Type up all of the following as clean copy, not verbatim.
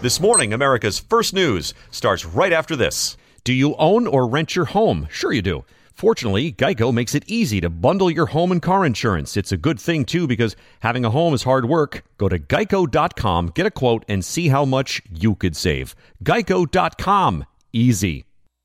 This morning, America's First News starts right after this. Do you own or rent your home? Sure you do. Fortunately, Geico makes it easy to bundle your home and car insurance. It's a good thing, too, because having a home is hard work. Go to geico.com, get a quote, and see how much you could save. Geico.com. Easy.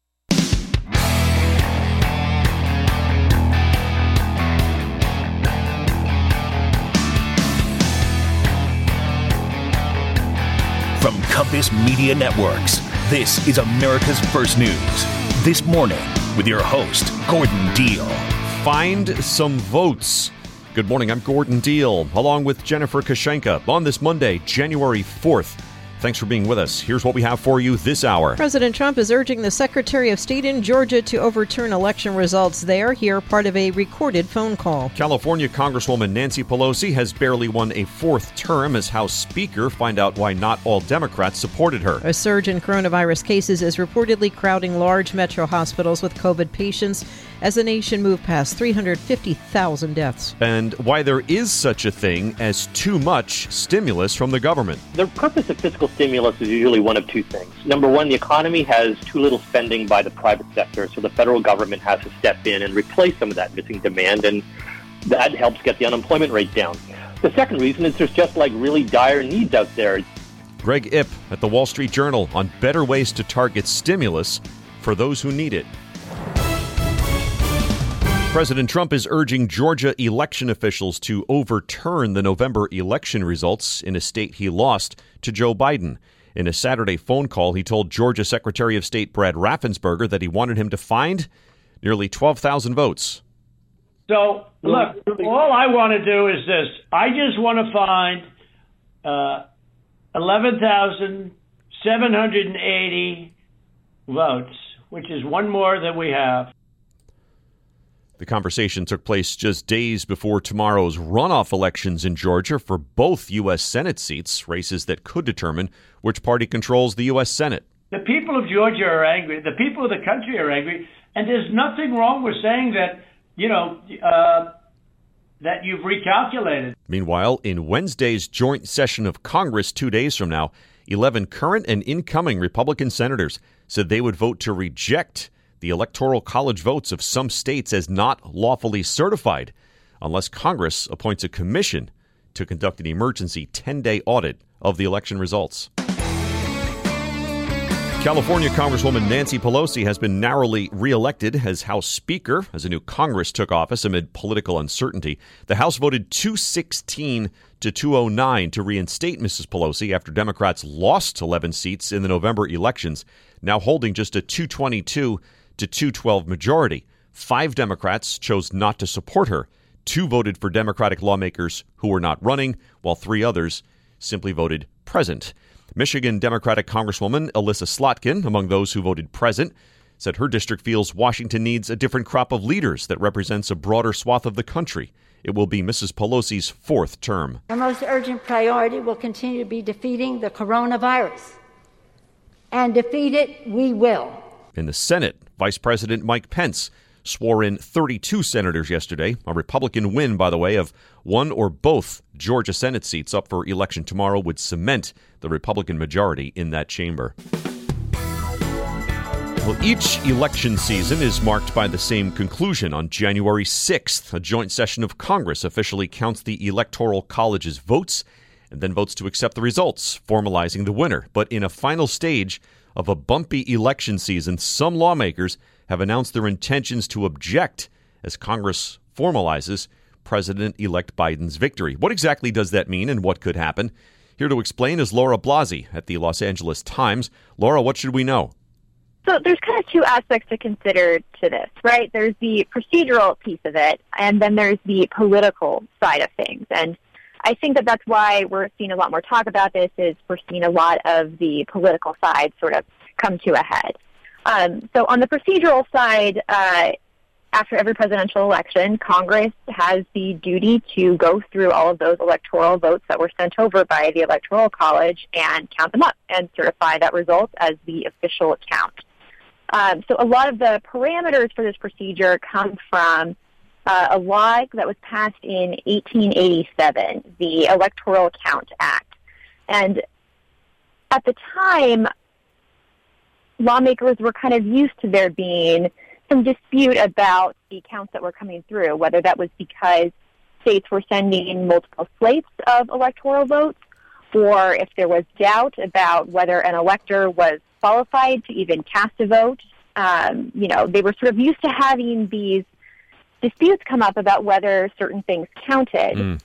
From Compass Media Networks, this is America's First News. This morning, with your host, Gordon Deal. Find some votes. Good morning, I'm Gordon Deal, along with Jennifer Kashenka on this Monday, January 4th. Thanks for being with us. Here's what we have for you this hour. President Trump is urging the Secretary of State in Georgia to overturn election results there. Here, part of a recorded phone call. California Congresswoman Nancy Pelosi has barely won a fourth term as House Speaker. Find out why not all Democrats supported her. A surge in coronavirus cases is reportedly crowding large metro hospitals with COVID patients as the nation moved past 350,000 deaths. And why there is such a thing as too much stimulus from the government. The purpose of fiscal stimulus is usually one of two things. Number one, the economy has too little spending by the private sector, so the federal government has to step in and replace some of that missing demand, and that helps get the unemployment rate down. The second reason is there's just really dire needs out there. Greg Ip at the Wall Street Journal on better ways to target stimulus for those who need it. President Trump is urging Georgia election officials to overturn the November election results in a state he lost to Joe Biden. In a Saturday phone call, he told Georgia Secretary of State Brad Raffensperger that he wanted him to find nearly 12,000 votes. So, look, all I want to do is this. I just want to find 11,780 votes, which is one more than we have. The conversation took place just days before tomorrow's runoff elections in Georgia for both U.S. Senate seats, races that could determine which party controls the U.S. Senate. The people of Georgia are angry. The people of the country are angry. And there's nothing wrong with saying that, that you've recalculated. Meanwhile, in Wednesday's joint session of Congress 2 days from now, 11 current and incoming Republican senators said they would vote to reject the Electoral College votes of some states as not lawfully certified unless Congress appoints a commission to conduct an emergency 10-day audit of the election results. California Congresswoman Nancy Pelosi has been narrowly reelected as House Speaker as a new Congress took office amid political uncertainty. The House voted 216 to 209 to reinstate Mrs. Pelosi after Democrats lost 11 seats in the November elections, now holding just a 222 to 212 majority. 5 Democrats chose not to support her. 2 voted for Democratic lawmakers who were not running, while 3 others simply voted present. Michigan Democratic Congresswoman Elissa Slotkin, among those who voted present, said her district feels Washington needs a different crop of leaders that represents a broader swath of the country. It will be Mrs. Pelosi's 4th term. Our most urgent priority will continue to be defeating the coronavirus. And defeat it we will. In the Senate, Vice President Mike Pence swore in 32 senators yesterday, a Republican win, by the way, of one or both Georgia Senate seats up for election tomorrow would cement the Republican majority in that chamber. Well, each election season is marked by the same conclusion. On January 6th, a joint session of Congress officially counts the Electoral College's votes and then votes to accept the results, formalizing the winner. But in a final stage of a bumpy election season, some lawmakers have announced their intentions to object as Congress formalizes President-elect Biden's victory. What exactly does that mean and what could happen? Here to explain is Laura Blasi at the Los Angeles Times. Laura, what should we know? So there's kind of 2 aspects to consider to this, right? There's the procedural piece of it, and then there's the political side of things. And I think that that's why we're seeing a lot more talk about this, is we're seeing a lot of the political side sort of come to a head. So on the procedural side, after every presidential election, Congress has the duty to go through all of those electoral votes that were sent over by the Electoral College and count them up and certify that result as the official count. So a lot of the parameters for this procedure come from a law that was passed in 1887, the Electoral Count Act. And at the time, lawmakers were kind of used to there being some dispute about the counts that were coming through, whether that was because states were sending multiple slates of electoral votes, or if there was doubt about whether an elector was qualified to even cast a vote. They were sort of used to having these disputes come up about whether certain things counted.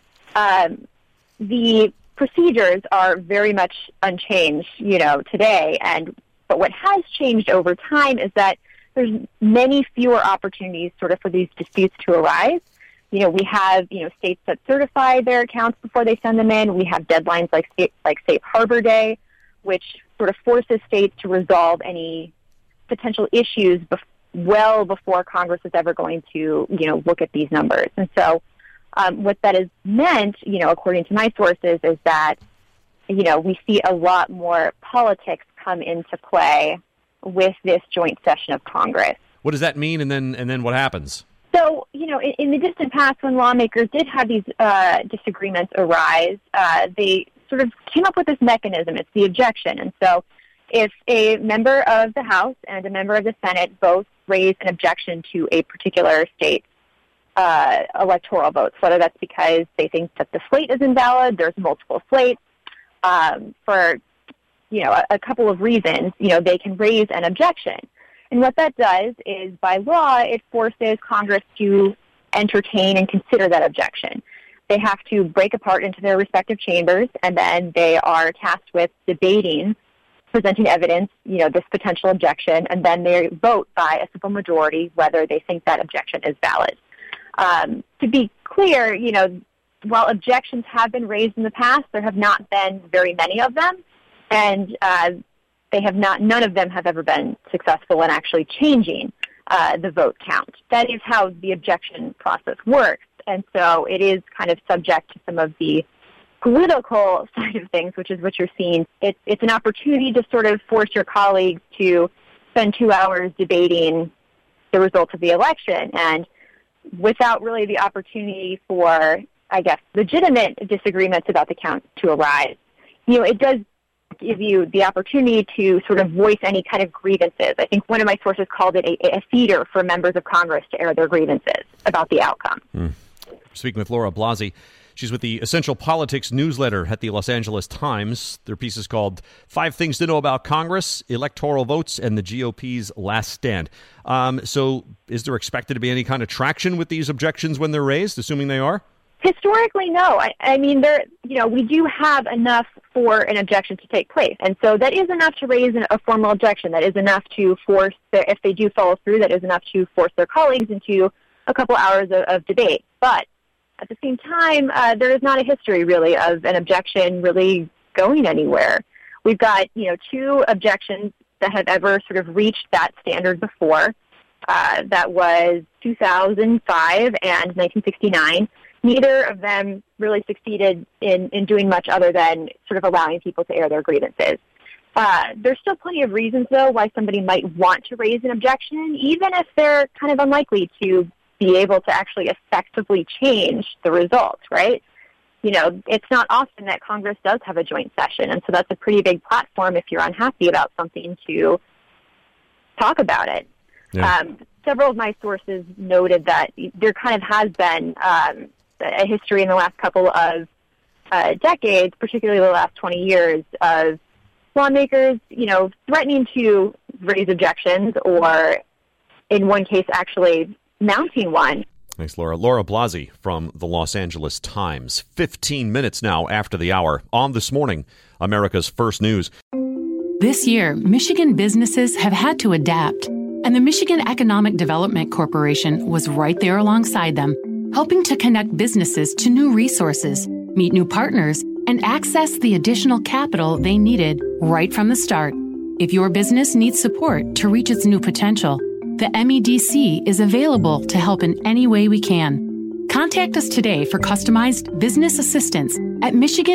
The procedures are very much unchanged, today. But what has changed over time is that there's many fewer opportunities sort of for these disputes to arise. We have, states that certify their accounts before they send them in. We have deadlines like Safe Harbor Day, which sort of forces states to resolve any potential issues well before Congress is ever going to, look at these numbers. And so what that has meant, according to my sources, is that, we see a lot more politics come into play with this joint session of Congress. What does that mean, and then what happens? So, in the distant past, when lawmakers did have these disagreements arise, they sort of came up with this mechanism. It's the objection. And so if a member of the House and a member of the Senate both raise an objection to a particular state's electoral votes, whether that's because they think that the slate is invalid, there's multiple slates, for a couple of reasons, they can raise an objection. And what that does is, by law, it forces Congress to entertain and consider that objection. They have to break apart into their respective chambers, and then they are tasked with debating, presenting evidence, this potential objection, and then they vote by a simple majority whether they think that objection is valid. To be clear, while objections have been raised in the past, there have not been very many of them, and none of them have ever been successful in actually changing the vote count. That is how the objection process works. And so it is kind of subject to some of the political side of things, which is what you're seeing. It's an opportunity to sort of force your colleagues to spend 2 hours debating the results of the election, and without really the opportunity for, I guess, legitimate disagreements about the count to arise. It does give you the opportunity to sort of voice any kind of grievances. I think one of my sources called it a theater for members of Congress to air their grievances about the outcome. Speaking with Laura Blasi. She's with the Essential Politics newsletter at the Los Angeles Times. Their piece is called 5 Things to Know About Congress, Electoral Votes, and the GOP's Last Stand. So is there expected to be any kind of traction with these objections when they're raised, assuming they are? Historically, no. I mean, we do have enough for an objection to take place. And so that is enough to raise a formal objection. That is enough to force, if they do follow through, that is enough to force their colleagues into a couple hours of debate. But at the same time, there is not a history, really, of an objection really going anywhere. We've got, 2 objections that have ever sort of reached that standard before. That was 2005 and 1969. Neither of them really succeeded in doing much other than sort of allowing people to air their grievances. There's still plenty of reasons, though, why somebody might want to raise an objection, even if they're kind of unlikely to be able to actually effectively change the results, right? It's not often that Congress does have a joint session, and so that's a pretty big platform if you're unhappy about something to talk about it. Yeah. Several of my sources noted that there kind of has been a history in the last couple of decades, particularly the last 20 years, of lawmakers, threatening to raise objections or, in one case, actually mounting one. Thanks, Laura. Laura Blasi from the Los Angeles Times. 15 minutes now after the hour on This Morning, America's First News. This year, Michigan businesses have had to adapt, and the Michigan Economic Development Corporation was right there alongside them, helping to connect businesses to new resources, meet new partners, and access the additional capital they needed right from the start. If your business needs support to reach its new potential, the MEDC is available to help in any way we can. Contact us today for customized business assistance at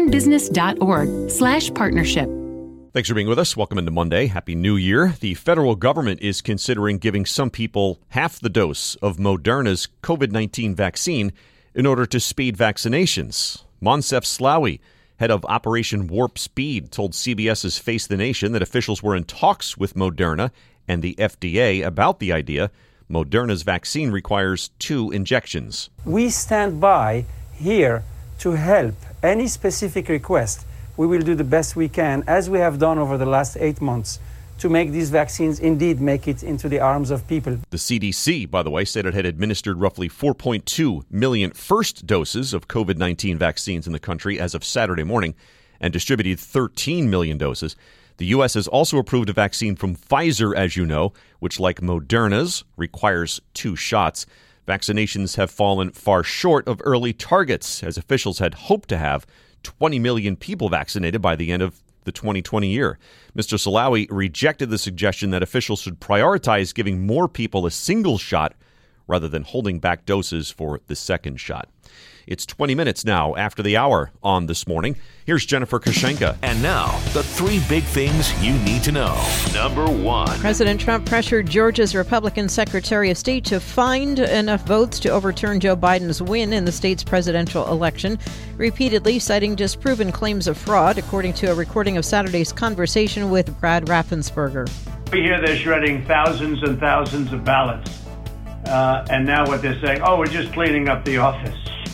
michiganbusiness.org/partnership. Thanks for being with us. Welcome into Monday. Happy New Year. The federal government is considering giving some people half the dose of Moderna's COVID-19 vaccine in order to speed vaccinations. Moncef Slaoui head of Operation Warp Speed, told CBS's Face the Nation that officials were in talks with Moderna and the FDA about the idea. Moderna's vaccine requires 2 injections. We stand by here to help. Any specific request, we will do the best we can, as we have done over the last 8 months, to make these vaccines indeed make it into the arms of people. The CDC, by the way, said it had administered roughly 4.2 million first doses of COVID-19 vaccines in the country as of Saturday morning and distributed 13 million doses. The U.S. has also approved a vaccine from Pfizer, as you know, which, like Moderna's, requires 2 shots. Vaccinations have fallen far short of early targets, as officials had hoped to have 20 million people vaccinated by the end of the 2020 year. Mr. Salawi rejected the suggestion that officials should prioritize giving more people a single shot rather than holding back doses for the second shot. It's 20 minutes now after the hour on This Morning. Here's Jennifer Kushenka. And now, the 3 big things you need to know. Number 1. President Trump pressured Georgia's Republican Secretary of State to find enough votes to overturn Joe Biden's win in the state's presidential election, repeatedly citing disproven claims of fraud, according to a recording of Saturday's conversation with Brad Raffensperger. We hear they're shredding thousands and thousands of ballots. And now what they're saying, we're just cleaning up the office.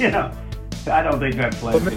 I don't think that's plenty.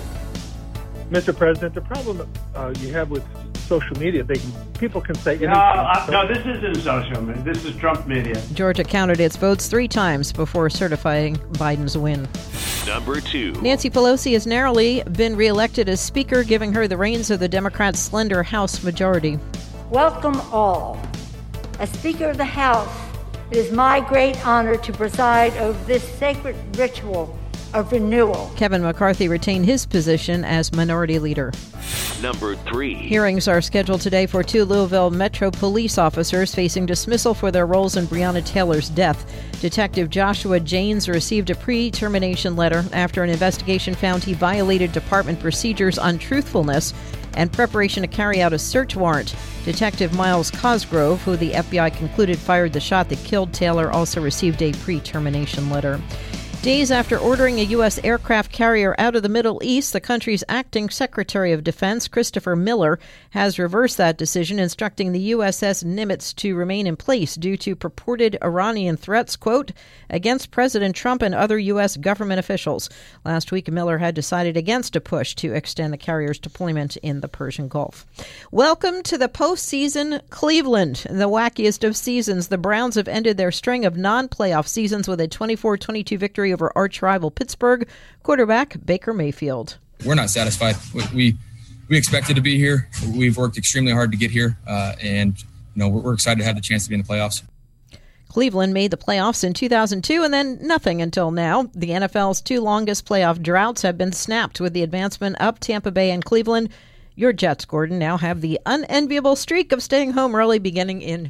Mr. President, the problem you have with social media, people can say anything. No, this isn't social media. This is Trump media. Georgia counted its votes 3 times before certifying Biden's win. Number 2. Nancy Pelosi has narrowly been reelected as Speaker, giving her the reins of the Democrats' slender House majority. Welcome all. As Speaker of the House, it is my great honor to preside over this sacred ritual of renewal. Kevin McCarthy retained his position as Minority Leader. Number 3. Hearings are scheduled today for 2 Louisville Metro police officers facing dismissal for their roles in Breonna Taylor's death. Detective Joshua Janes received a pre-termination letter after an investigation found he violated department procedures on truthfulness and preparation to carry out a search warrant. Detective Miles Cosgrove, who the FBI concluded fired the shot that killed Taylor, also received a pre-termination letter. Days after ordering a U.S. aircraft carrier out of the Middle East, the country's acting Secretary of Defense, Christopher Miller, has reversed that decision, instructing the USS Nimitz to remain in place due to purported Iranian threats, quote, against President Trump and other U.S. government officials. Last week, Miller had decided against a push to extend the carrier's deployment in the Persian Gulf. Welcome to the postseason, Cleveland. In the wackiest of seasons, the Browns have ended their string of non-playoff seasons with a 24-22 victory over arch rival Pittsburgh. Quarterback Baker Mayfield. We're not satisfied. We expected to be here. We've worked extremely hard to get here, and we're excited to have the chance to be in the playoffs. Cleveland made the playoffs in 2002 and then nothing until now. The NFL's 2 longest playoff droughts have been snapped with the advancement of Tampa Bay and Cleveland. Your Jets, Gordon, now have the unenviable streak of staying home early beginning in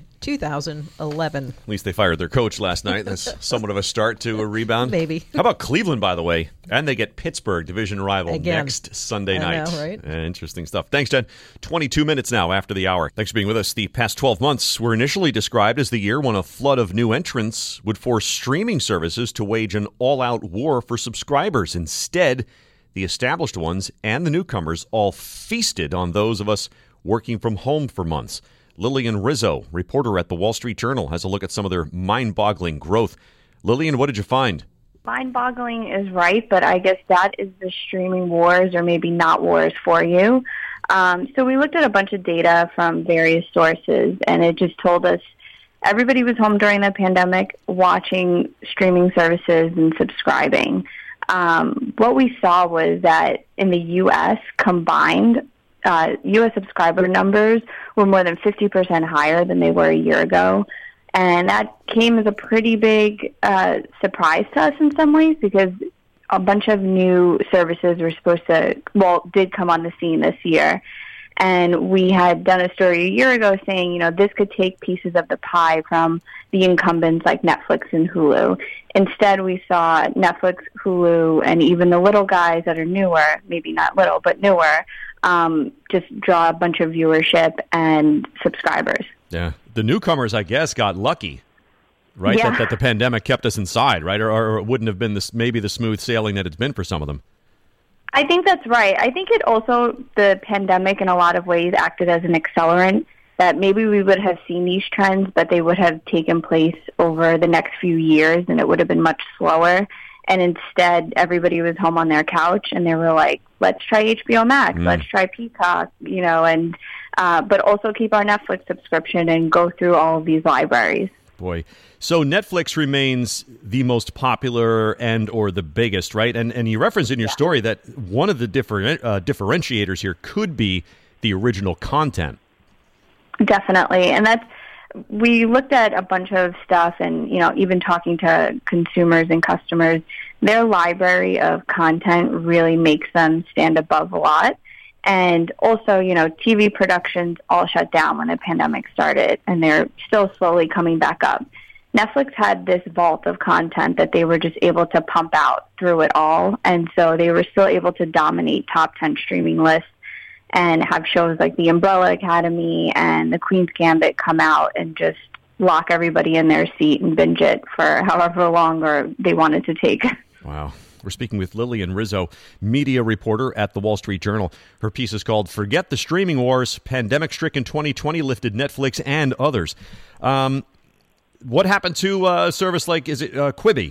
2011. At least they fired their coach last night. That's somewhat of a start to a rebound. Maybe. How about Cleveland, by the way? And they get Pittsburgh, division rival, again next Sunday night. I know, right? Interesting stuff. Thanks, Jen. 22 minutes now after the hour. Thanks for being with us. The past 12 months were initially described as the year when a flood of new entrants would force streaming services to wage an all-out war for subscribers. Instead, the established ones and the newcomers all feasted on those of us working from home for months. Lillian Rizzo, reporter at the Wall Street Journal, has a look at some of their mind-boggling growth. Lillian, what did you find? Mind-boggling is right, but I guess that is the streaming wars, or maybe not wars, for you. So we looked at a bunch of data from various sources, and it just told us everybody was home during the pandemic watching streaming services and subscribing. What we saw was that in the U.S. combined, U.S. subscriber numbers were more than 50% higher than they were a year ago. And that came as a pretty big surprise to us in some ways, because a bunch of new services did come on the scene this year. And we had done a story a year ago saying, this could take pieces of the pie from the incumbents like Netflix and Hulu. Instead, we saw Netflix, Hulu, and even the little guys that are newer, maybe not little, but newer, just draw a bunch of viewership and subscribers. Yeah. The newcomers, I guess, got lucky, right? Yeah. That the pandemic kept us inside, right? Or it wouldn't have been maybe the smooth sailing that it's been for some of them. I think that's right. I think it also, the pandemic in a lot of ways acted as an accelerant that maybe we would have seen these trends, but they would have taken place over the next few years and it would have been much slower. And instead, everybody was home on their couch and they were like, let's try HBO Max, let's try Peacock, and but also keep our Netflix subscription and go through all of these libraries. Boy. So Netflix remains the most popular and or the biggest, right? And you referenced in your story that one of the differentiators here could be the original content. Definitely. And we looked at a bunch of stuff and, even talking to consumers and customers, their library of content really makes them stand above a lot. And also, TV productions all shut down when the pandemic started, and they're still slowly coming back up. Netflix had this vault of content that they were just able to pump out through it all, and so they were still able to dominate top 10 streaming lists and have shows like The Umbrella Academy and The Queen's Gambit come out and just lock everybody in their seat and binge it for however long or they wanted to take. Wow. We're speaking with Lillian Rizzo, media reporter at The Wall Street Journal. Her piece is called Forget the Streaming Wars, Pandemic-Stricken 2020 Lifted Netflix and Others. What happened to a service like, is it Quibi?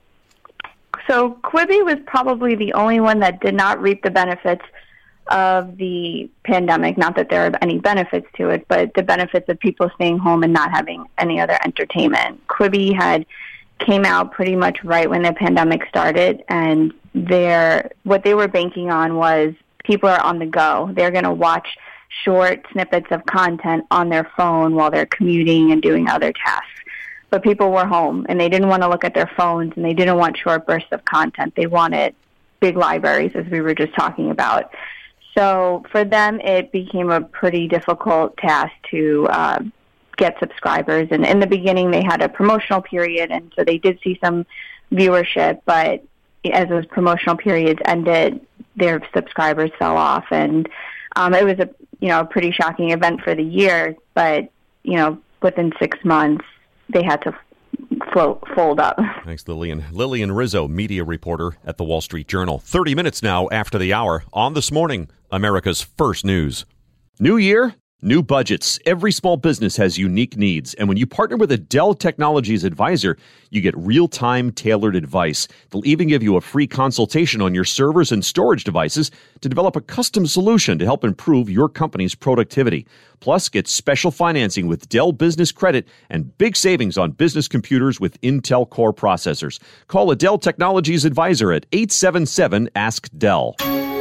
So Quibi was probably the only one that did not reap the benefits of the pandemic. Not that there are any benefits to it, but the benefits of people staying home and not having any other entertainment. Quibi came out pretty much right when the pandemic started, and what they were banking on was people are on the go. They're going to watch short snippets of content on their phone while they're commuting and doing other tasks. But people were home, and they didn't want to look at their phones, and they didn't want short bursts of content. They wanted big libraries, as we were just talking about. So for them, it became a pretty difficult task to get subscribers. And in the beginning, they had a promotional period, and so they did see some viewership. But as those promotional periods ended, their subscribers fell off, and it was a pretty shocking event for the year. But within 6 months, they had to fold up. Thanks, Lillian. Lillian Rizzo, media reporter at The Wall Street Journal. 30 minutes now after the hour on This Morning, America's First News. New year, new budgets. Every small business has unique needs, and when you partner with a Dell Technologies advisor, you get real-time tailored advice. They'll even give you a free consultation on your servers and storage devices to develop a custom solution to help improve your company's productivity. Plus, get special financing with Dell Business Credit and big savings on business computers with Intel Core processors. Call a Dell Technologies advisor at 877-ASK-DELL.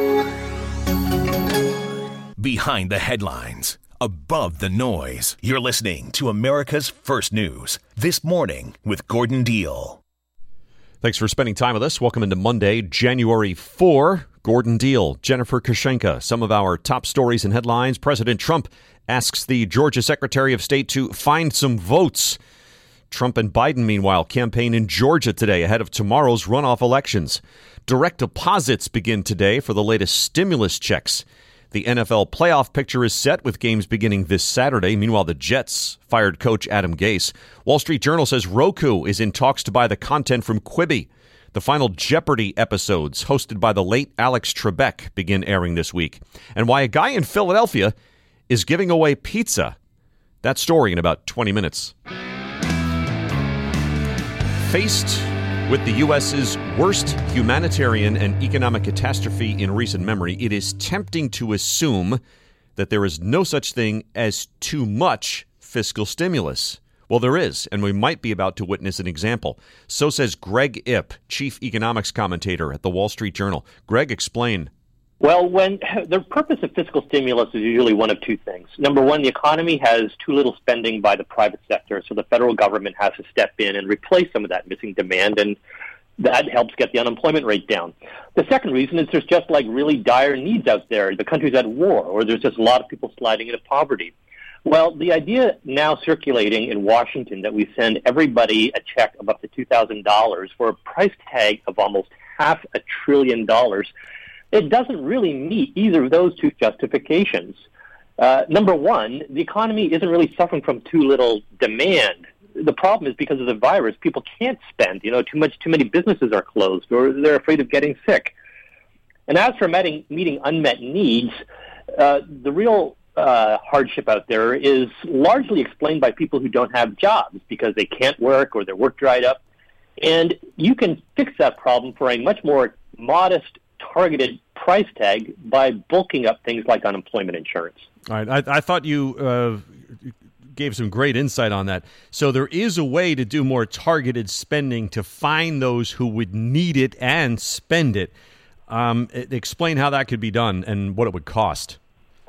Behind the headlines, above the noise, you're listening to America's First News. This Morning with Gordon Deal. Thanks for spending time with us. Welcome into Monday, January 4. Gordon Deal, Jennifer Kushenka. Some of our top stories and headlines. President Trump asks the Georgia Secretary of State to find some votes. Trump and Biden, meanwhile, campaign in Georgia today ahead of tomorrow's runoff elections. Direct deposits begin today for the latest stimulus checks. The NFL playoff picture is set with games beginning this Saturday. Meanwhile, the Jets fired coach Adam Gase. Wall Street Journal says Roku is in talks to buy the content from Quibi. The final Jeopardy episodes, hosted by the late Alex Trebek, begin airing this week. And why a guy in Philadelphia is giving away pizza. That story in about 20 minutes. Faced with the U.S.'s worst humanitarian and economic catastrophe in recent memory, it is tempting to assume that there is no such thing as too much fiscal stimulus. Well, there is, and we might be about to witness an example. So says Greg Ip, chief economics commentator at The Wall Street Journal. Greg, explain. Well, when the purpose of fiscal stimulus is usually one of two things. Number one, the economy has too little spending by the private sector, so the federal government has to step in and replace some of that missing demand, and that helps get the unemployment rate down. The second reason is there's just really dire needs out there. The country's at war, or there's just a lot of people sliding into poverty. Well, the idea now circulating in Washington that we send everybody a check of up to $2,000 for a price tag of almost $500 billion, it doesn't really meet either of those two justifications. Number one, the economy isn't really suffering from too little demand. The problem is because of the virus, people can't spend. Too many businesses are closed or they're afraid of getting sick. And as for meeting unmet needs, the real hardship out there is largely explained by people who don't have jobs because they can't work or their work dried up. And you can fix that problem for a much more modest, targeted price tag by bulking up things like unemployment insurance. All right. I thought you gave some great insight on that. So there is a way to do more targeted spending to find those who would need it and spend it. Explain how that could be done and what it would cost.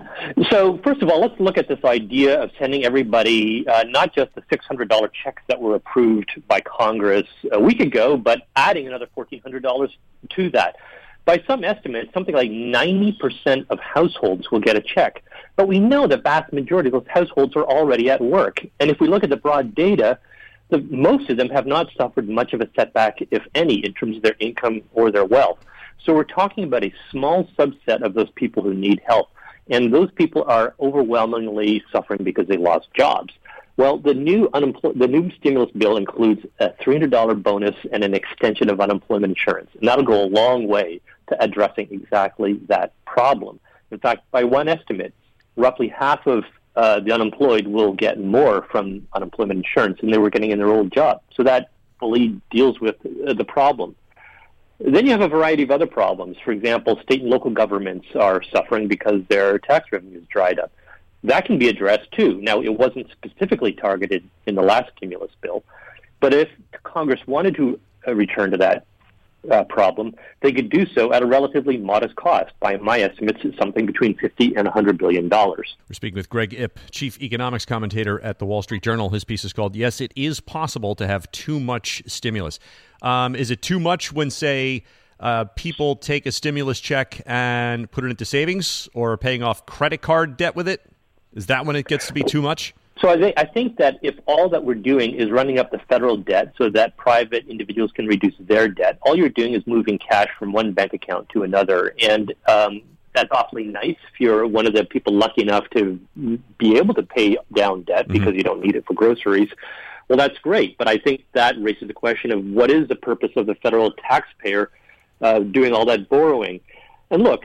So, first of all, let's look at this idea of sending everybody not just the $600 checks that were approved by Congress a week ago, but adding another $1,400 to that. By some estimates, something like 90% of households will get a check. But we know the vast majority of those households are already at work. And if we look at the broad data, most of them have not suffered much of a setback, if any, in terms of their income or their wealth. So we're talking about a small subset of those people who need help. And those people are overwhelmingly suffering because they lost jobs. Well, the new stimulus bill includes a $300 bonus and an extension of unemployment insurance. And that'll go a long way to addressing exactly that problem. In fact, by one estimate, roughly half of the unemployed will get more from unemployment insurance than they were getting in their old job. So that fully deals with the problem. Then you have a variety of other problems. For example, state and local governments are suffering because their tax revenues dried up. That can be addressed too. Now, it wasn't specifically targeted in the last stimulus bill, but if Congress wanted to return to that problem, they could do so at a relatively modest cost. By my estimates, it's something between $50 and $100 billion. We're speaking with Greg Ip, chief economics commentator at the Wall Street Journal. His piece is called, "Yes, It Is Possible to Have Too Much Stimulus." Is it too much when, say, people take a stimulus check and put it into savings or paying off credit card debt with it? Is that when it gets to be too much? So I think that if all that we're doing is running up the federal debt so that private individuals can reduce their debt, all you're doing is moving cash from one bank account to another. And that's awfully nice if you're one of the people lucky enough to be able to pay down debt because you don't need it for groceries. Well, that's great, but I think that raises the question of what is the purpose of the federal taxpayer doing all that borrowing? And look,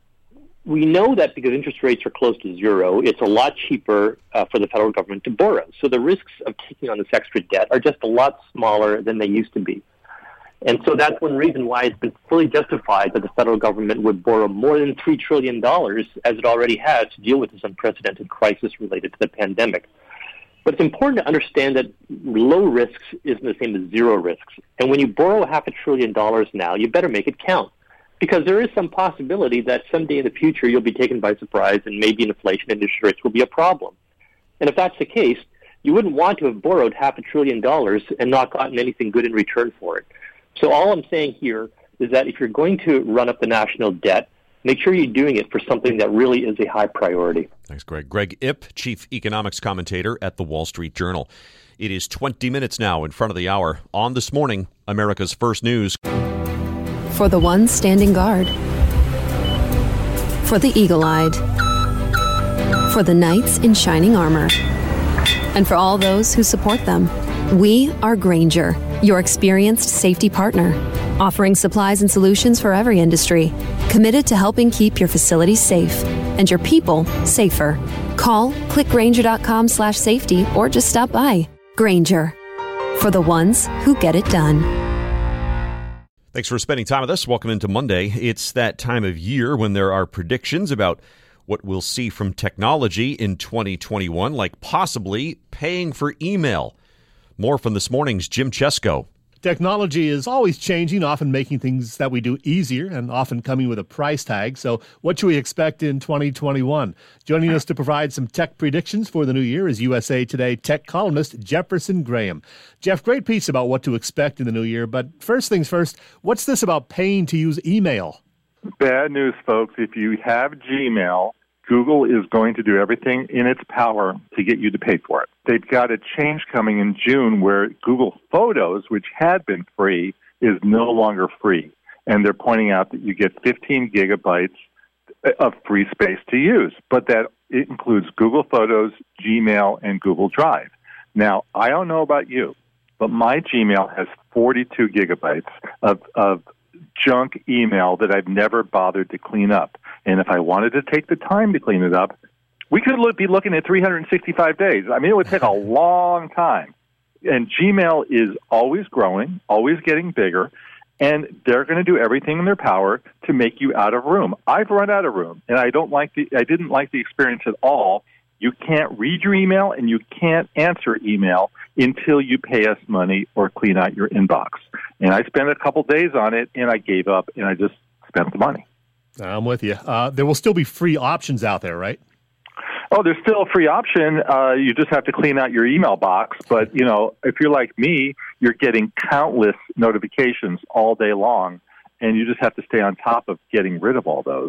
we know that because interest rates are close to zero, it's a lot cheaper for the federal government to borrow. So the risks of taking on this extra debt are just a lot smaller than they used to be. And so that's one reason why it's been fully justified that the federal government would borrow more than $3 trillion, as it already has, to deal with this unprecedented crisis related to the pandemic. But it's important to understand that low risks isn't the same as zero risks. And when you borrow $500 billion now, you better make it count. Because there is some possibility that someday in the future you'll be taken by surprise and maybe inflation and interest rates will be a problem. And if that's the case, you wouldn't want to have borrowed $500 billion and not gotten anything good in return for it. So all I'm saying here is that if you're going to run up the national debt, make sure you're doing it for something that really is a high priority. Thanks, Greg. Greg Ip, chief economics commentator at the Wall Street Journal. It is 20 minutes now in front of the hour on This Morning, America's First News. For the ones standing guard, for the eagle-eyed, for the knights in shining armor, and for all those who support them. We are Grainger, your experienced safety partner, offering supplies and solutions for every industry, committed to helping keep your facilities safe and your people safer. Call, click Grainger.com/safety, or just stop by. Grainger, for the ones who get it done. Thanks for spending time with us. Welcome into Monday. It's that time of year when there are predictions about what we'll see from technology in 2021, like possibly paying for email. More from this morning's Jim Chesko. Technology is always changing, often making things that we do easier and often coming with a price tag. So what should we expect in 2021? Joining us to provide some tech predictions for the new year is USA Today tech columnist Jefferson Graham. Jeff, great piece about what to expect in the new year. But first things first, what's this about paying to use email? Bad news, folks. If you have Gmail, Google is going to do everything in its power to get you to pay for it. They've got a change coming in June where Google Photos, which had been free, is no longer free. And they're pointing out that you get 15 gigabytes of free space to use, but that it includes Google Photos, Gmail, and Google Drive. Now, I don't know about you, but my Gmail has 42 gigabytes of junk email that I've never bothered to clean up. And if I wanted to take the time to clean it up, we could be looking at 365 days. I mean, it would take a long time. And Gmail is always growing, always getting bigger, and they're going to do everything in their power to make you out of room. I've run out of room, and I didn't like the experience at all. You can't read your email, and you can't answer email until you pay us money or clean out your inbox. And I spent a couple days on it, and I gave up, and I just spent the money. I'm with you. There will still be free options out there, right? Oh, there's still a free option. You just have to clean out your email box. But, if you're like me, you're getting countless notifications all day long, and you just have to stay on top of getting rid of all those.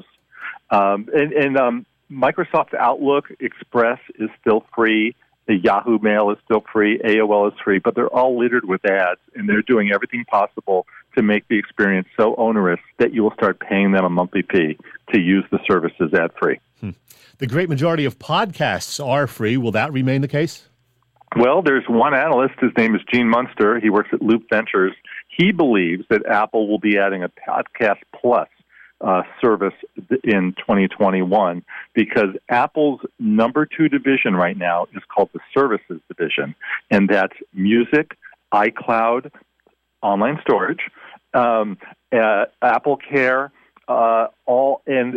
Microsoft Outlook Express is still free. The Yahoo Mail is still free. AOL is free. But they're all littered with ads, and they're doing everything possible to make the experience so onerous that you will start paying them a monthly fee to use the services ad-free. The great majority of podcasts are free. Will that remain the case? Well, there's one analyst. His name is Gene Munster. He works at Loop Ventures. He believes that Apple will be adding a Podcast Plus service in 2021 because Apple's number 2 division right now is called the Services Division, and that's music, iCloud, online storage, Apple Care, and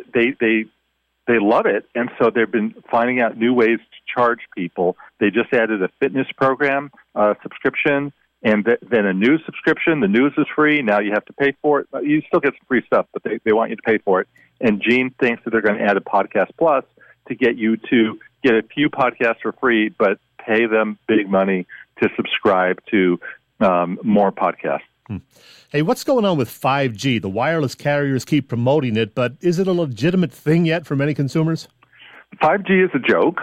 they love it, and so they've been finding out new ways to charge people. They just added a fitness program subscription, and then a news subscription. The news is free. Now you have to pay for it. You still get some free stuff, but they want you to pay for it. And Gene thinks that they're going to add a Podcast Plus to get you to get a few podcasts for free, but pay them big money to subscribe to more podcasts. Hey, what's going on with 5G? The wireless carriers keep promoting it, but is it a legitimate thing yet for many consumers? 5G is a joke.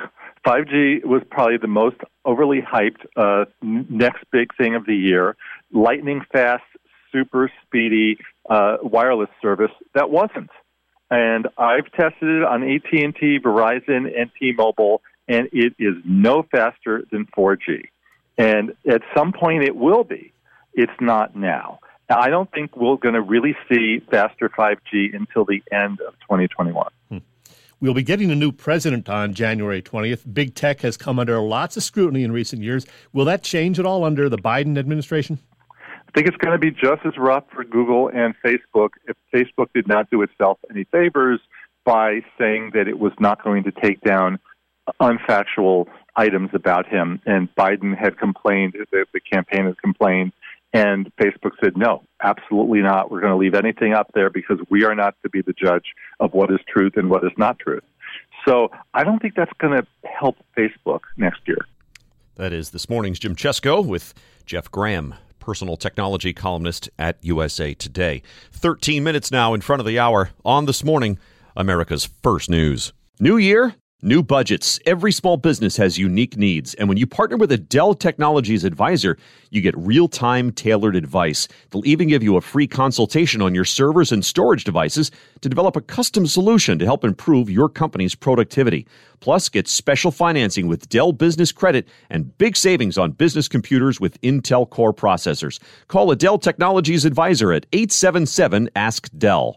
5G was probably the most overly hyped next big thing of the year. Lightning fast, super speedy wireless service that wasn't. And I've tested it on AT&T, Verizon, and T-Mobile, and it is no faster than 4G. And at some point it will be. It's not now. Now, I don't think we're going to really see faster 5G until the end of 2021. We'll be getting a new president on January 20th. Big tech has come under lots of scrutiny in recent years. Will that change at all under the Biden administration? I think it's going to be just as rough for Google and Facebook if Facebook did not do itself any favors by saying that it was not going to take down unfactual items about him. And Biden had complained, the campaign had complained, and Facebook said, no, absolutely not. We're going to leave anything up there because we are not to be the judge of what is truth and what is not truth. So I don't think that's going to help Facebook next year. That is this morning's Jim Chesko with Jeff Graham, personal technology columnist at USA Today. 13 minutes now in front of the hour on This Morning, America's First News. New year, new budgets. Every small business has unique needs, and when you partner with a Dell Technologies advisor, you get real-time tailored advice. They'll even give you a free consultation on your servers and storage devices to develop a custom solution to help improve your company's productivity. Plus, get special financing with Dell Business Credit and big savings on business computers with Intel Core processors. Call a Dell Technologies advisor at 877-ASK-DELL.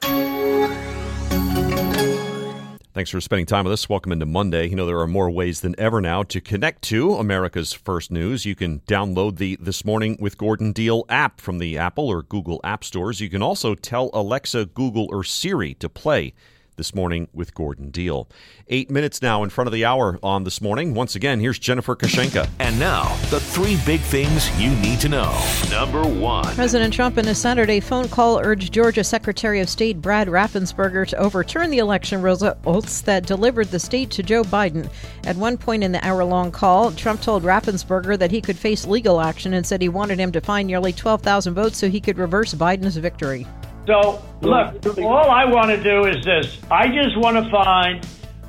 Thanks for spending time with us. Welcome into Monday. You know, there are more ways than ever now to connect to America's First News. You can download the This Morning with Gordon Deal app from the Apple or Google app stores. You can also tell Alexa, Google, or Siri to play This Morning with Gordon Deal. 8 minutes now in front of the hour on This Morning. Once again, here's Jennifer Kashenka. And now, the 3 big things you need to know. Number 1. President Trump in a Saturday phone call urged Georgia Secretary of State Brad Raffensperger to overturn the election results that delivered the state to Joe Biden. At one point in the hour-long call, Trump told Raffensperger that he could face legal action and said he wanted him to find nearly 12,000 votes so he could reverse Biden's victory. So, look, all I want to do is this. I just want to find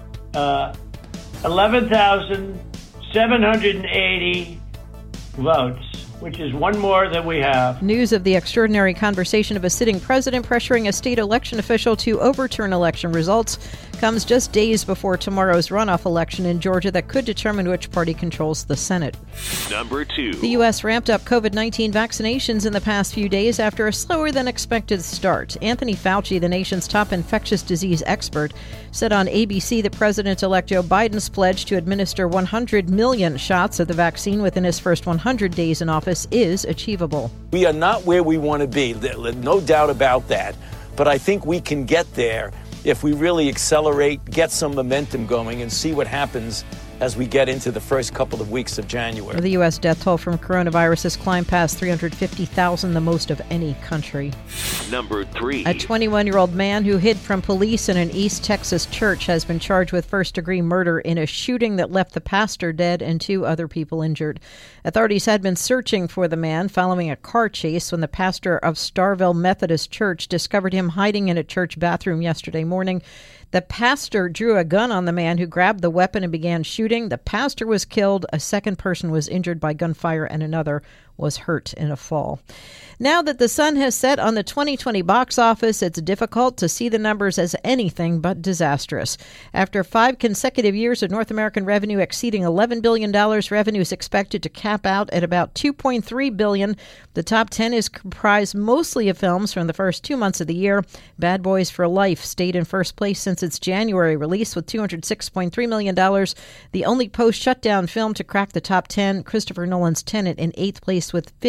11,780 votes, which is one more than we have. News of the extraordinary conversation of a sitting president pressuring a state election official to overturn election results comes just days before tomorrow's runoff election in Georgia that could determine which party controls the Senate. Number 2. The U.S. ramped up COVID-19 vaccinations in the past few days after a slower-than-expected start. Anthony Fauci, the nation's top infectious disease expert, said on ABC that President-elect Joe Biden's pledge to administer 100 million shots of the vaccine within his first 100 days in office is achievable. We are not where we want to be, no doubt about that. But I think we can get there if we really accelerate, get some momentum going, and see what happens as we get into the first couple of weeks of January. The U.S. death toll from coronavirus has climbed past 350,000, the most of any country. Number 3. A 21-year-old man who hid from police in an East Texas church has been charged with first-degree murder in a shooting that left the pastor dead and 2 other people injured. Authorities had been searching for the man following a car chase when the pastor of Starville Methodist Church discovered him hiding in a church bathroom yesterday morning. The pastor drew a gun on the man who grabbed the weapon and began shooting. The pastor was killed. A second person was injured by gunfire and another was hurt in a fall. Now that the sun has set on the 2020 box office, it's difficult to see the numbers as anything but disastrous. After 5 consecutive years of North American revenue exceeding $11 billion, revenue is expected to cap out at about $2.3 billion. The top 10 is comprised mostly of films from the first 2 months of the year. Bad Boys for Life stayed in first place since its January release with $206.3 million. The only post-shutdown film to crack the top 10, Christopher Nolan's Tenet, in 8th place with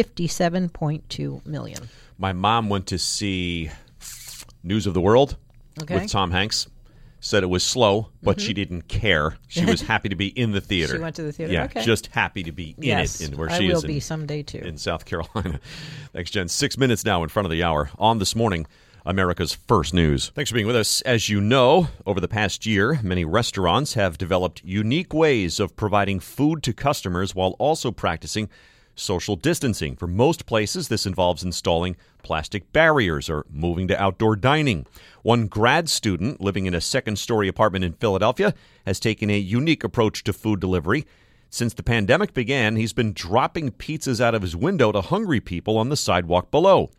$57.2 million. My mom went to see News of the World with Tom Hanks. Said it was slow, but she didn't care. She was happy to be in the theater. She went to the theater. Yeah, okay. Just happy to be in it. In where she I will is be someday too. In South Carolina. Thanks, Jen. 6 minutes now in front of the hour on This Morning, America's First News. Thanks for being with us. As you know, over the past year, many restaurants have developed unique ways of providing food to customers while also practicing social distancing. For most places, this involves installing plastic barriers or moving to outdoor dining. One grad student living in a second-story apartment in Philadelphia has taken a unique approach to food delivery. Since the pandemic began, he's been dropping pizzas out of his window to hungry people on the sidewalk below.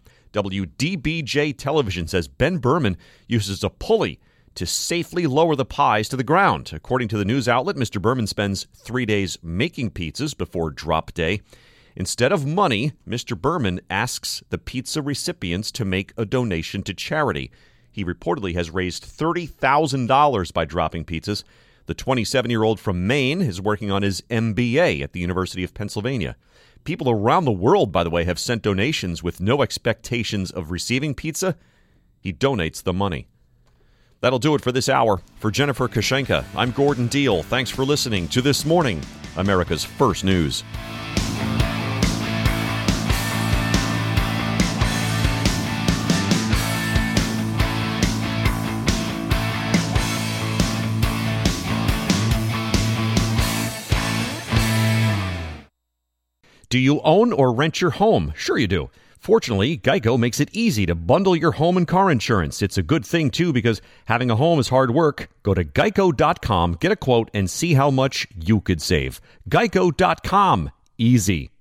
WDBJ Television says Ben Berman uses a pulley to safely lower the pies to the ground. According to the news outlet, Mr. Berman spends 3 days making pizzas before drop day. Instead of money, Mr. Berman asks the pizza recipients to make a donation to charity. He reportedly has raised $30,000 by dropping pizzas. The 27-year-old from Maine is working on his MBA at the University of Pennsylvania. People around the world, by the way, have sent donations with no expectations of receiving pizza. He donates the money. That'll do it for this hour. For Jennifer Koshenka, I'm Gordon Deal. Thanks for listening to This Morning, America's First News. Do you own or rent your home? Sure you do. Fortunately, Geico makes it easy to bundle your home and car insurance. It's a good thing, too, because having a home is hard work. Go to geico.com, get a quote, and see how much you could save. Geico.com. Easy.